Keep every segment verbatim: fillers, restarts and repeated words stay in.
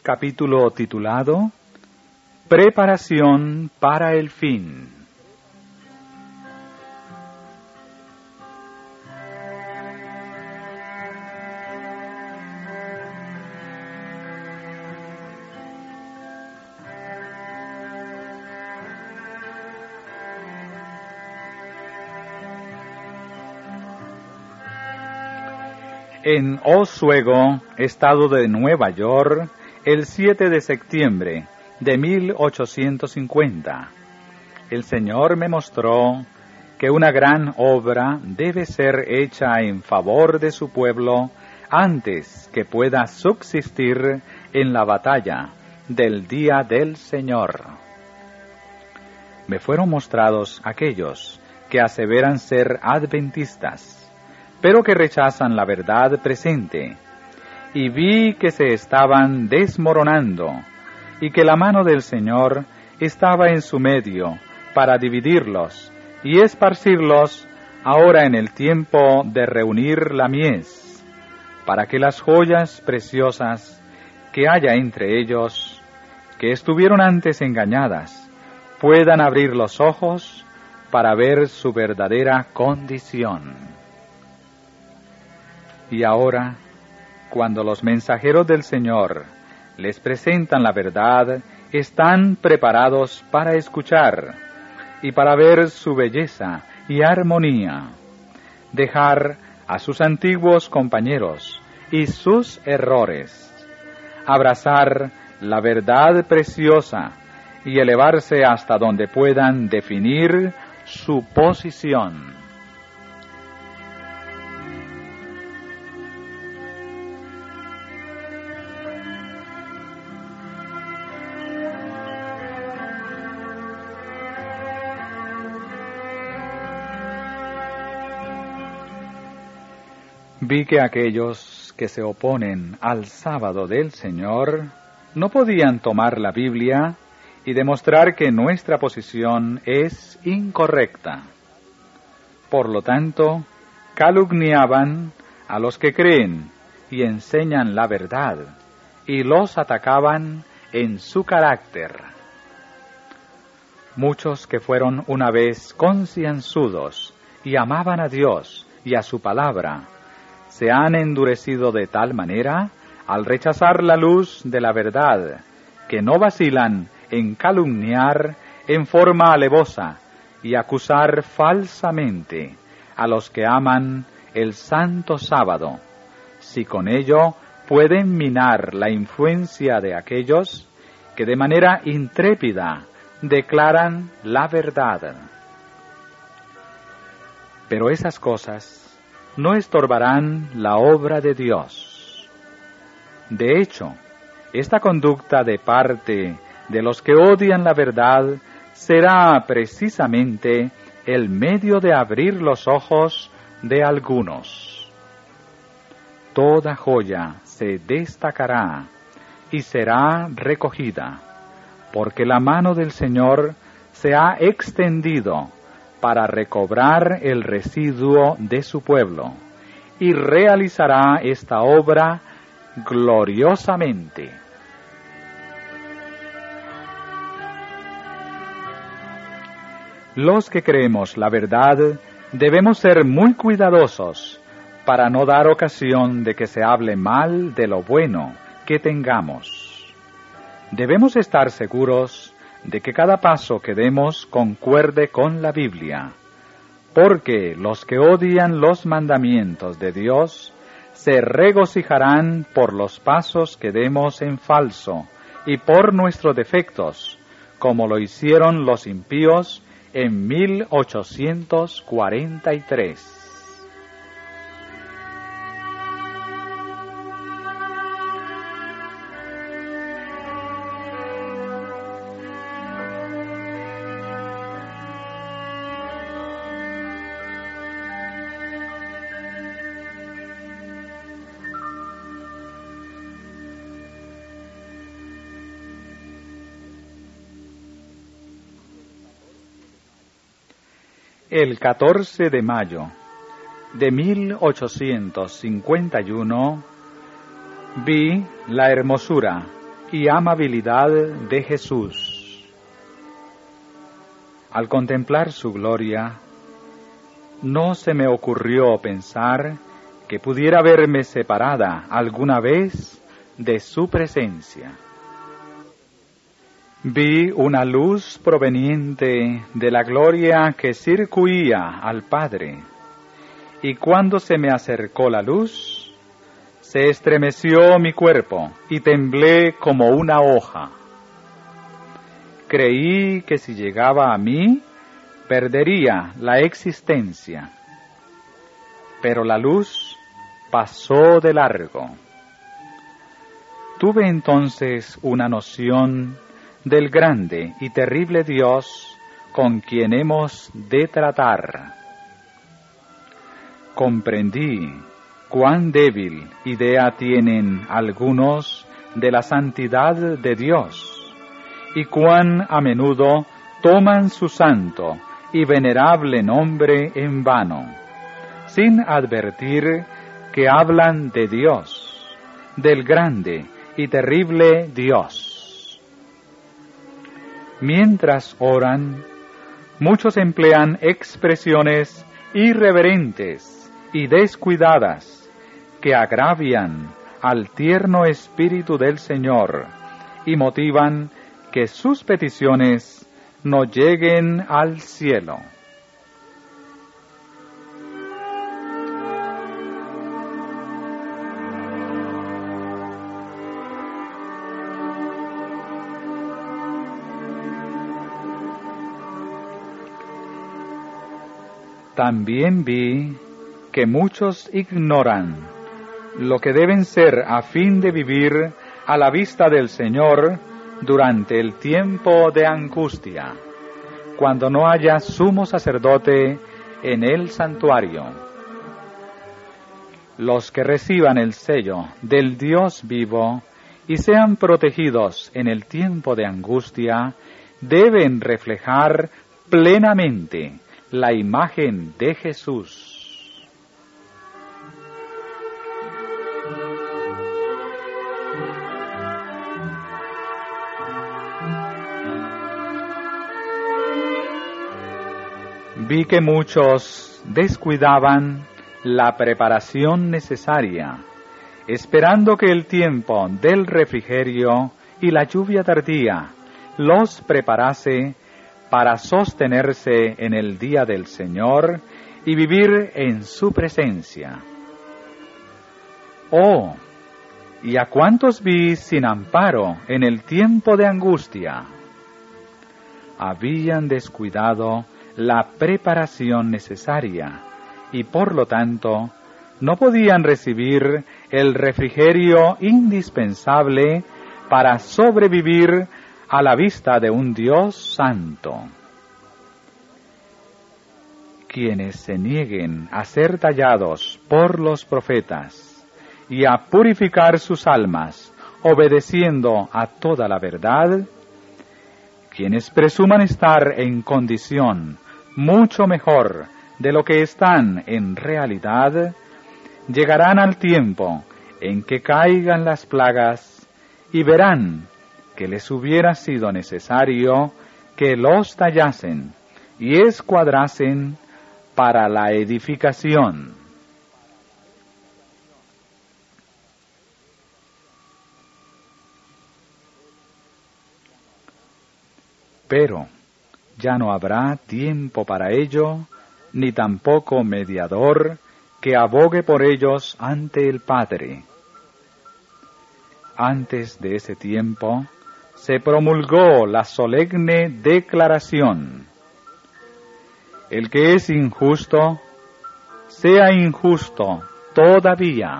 capítulo titulado Preparación para el fin. En Oswego, estado de Nueva York, el siete de septiembre de mil ochocientos cincuenta, el Señor me mostró que una gran obra debe ser hecha en favor de su pueblo antes que pueda subsistir en la batalla del día del Señor. Me fueron mostrados aquellos que aseveran ser adventistas, pero que rechazan la verdad presente, y vi que se estaban desmoronando, y que la mano del Señor estaba en su medio para dividirlos y esparcirlos ahora en el tiempo de reunir la mies, para que las joyas preciosas que haya entre ellos, que estuvieron antes engañadas, puedan abrir los ojos para ver su verdadera condición. Y ahora, cuando los mensajeros del Señor les presentan la verdad, están preparados para escuchar y para ver su belleza y armonía, dejar a sus antiguos compañeros y sus errores, abrazar la verdad preciosa y elevarse hasta donde puedan definir su posición. Vi que aquellos que se oponen al sábado del Señor no podían tomar la Biblia y demostrar que nuestra posición es incorrecta. Por lo tanto, calumniaban a los que creen y enseñan la verdad, y los atacaban en su carácter. Muchos que fueron una vez concienzudos y amaban a Dios y a su palabra, se han endurecido de tal manera al rechazar la luz de la verdad, que no vacilan en calumniar en forma alevosa y acusar falsamente a los que aman el santo sábado, si con ello pueden minar la influencia de aquellos que de manera intrépida declaran la verdad. Pero esas cosas no estorbarán la obra de Dios. De hecho, esta conducta de parte de los que odian la verdad será precisamente el medio de abrir los ojos de algunos. Toda joya se destacará y será recogida, porque la mano del Señor se ha extendido para recobrar el residuo de su pueblo, y realizará esta obra gloriosamente. Los que creemos la verdad debemos ser muy cuidadosos para no dar ocasión de que se hable mal de lo bueno que tengamos. Debemos estar seguros de que cada paso que demos concuerde con la Biblia, porque los que odian los mandamientos de Dios se regocijarán por los pasos que demos en falso y por nuestros defectos, como lo hicieron los impíos en mil ochocientos cuarenta y tres. El catorce de mayo de mil ochocientos cincuenta y uno vi la hermosura y amabilidad de Jesús. Al contemplar su gloria, no se me ocurrió pensar que pudiera verme separada alguna vez de su presencia. Vi una luz proveniente de la gloria que circuía al Padre, y cuando se me acercó la luz, se estremeció mi cuerpo y temblé como una hoja. Creí que si llegaba a mí, perdería la existencia, pero la luz pasó de largo. Tuve entonces una noción del grande y terrible Dios con quien hemos de tratar. Comprendí cuán débil idea tienen algunos de la santidad de Dios y cuán a menudo toman su santo y venerable nombre en vano, sin advertir que hablan de Dios, del grande y terrible Dios. Mientras oran, muchos emplean expresiones irreverentes y descuidadas que agravian al tierno Espíritu del Señor y motivan que sus peticiones no lleguen al cielo. También vi que muchos ignoran lo que deben ser a fin de vivir a la vista del Señor durante el tiempo de angustia, cuando no haya sumo sacerdote en el santuario. Los que reciban el sello del Dios vivo y sean protegidos en el tiempo de angustia, deben reflejar plenamente la imagen de Jesús. Vi que muchos descuidaban la preparación necesaria, esperando que el tiempo del refrigerio y la lluvia tardía los preparase para sostenerse en el día del Señor y vivir en su presencia. Oh, ¿y a cuántos vi sin amparo en el tiempo de angustia? Habían descuidado la preparación necesaria y por lo tanto no podían recibir el refrigerio indispensable para sobrevivir a la vista de un Dios santo. Quienes se nieguen a ser tallados por los profetas y a purificar sus almas obedeciendo a toda la verdad, quienes presuman estar en condición mucho mejor de lo que están en realidad, llegarán al tiempo en que caigan las plagas y verán que les hubiera sido necesario que los tallasen y escuadrasen para la edificación. Pero ya no habrá tiempo para ello, ni tampoco mediador que abogue por ellos ante el Padre. Antes de ese tiempo, se promulgó la solemne declaración: el que es injusto, sea injusto todavía,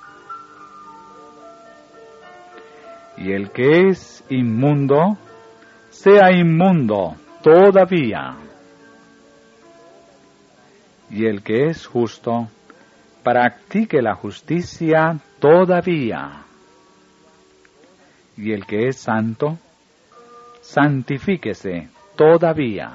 y el que es inmundo, sea inmundo todavía, y el que es justo, practique la justicia todavía, y el que es santo, santifíquese todavía.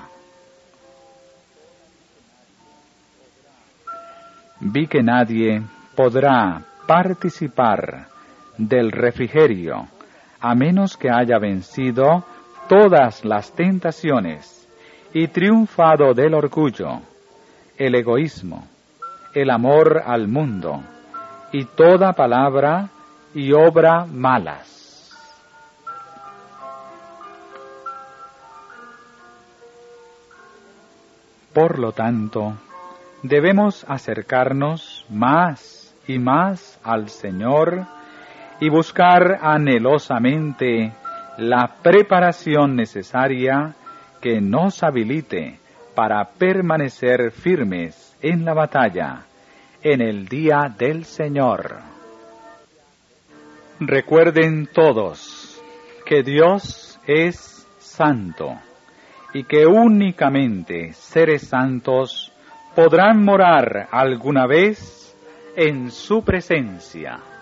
Vi que nadie podrá participar del refrigerio a menos que haya vencido todas las tentaciones y triunfado del orgullo, el egoísmo, el amor al mundo y toda palabra y obra malas. Por lo tanto, debemos acercarnos más y más al Señor y buscar anhelosamente la preparación necesaria que nos habilite para permanecer firmes en la batalla en el día del Señor. Recuerden todos que Dios es santo y que únicamente seres santos podrán morar alguna vez en su presencia.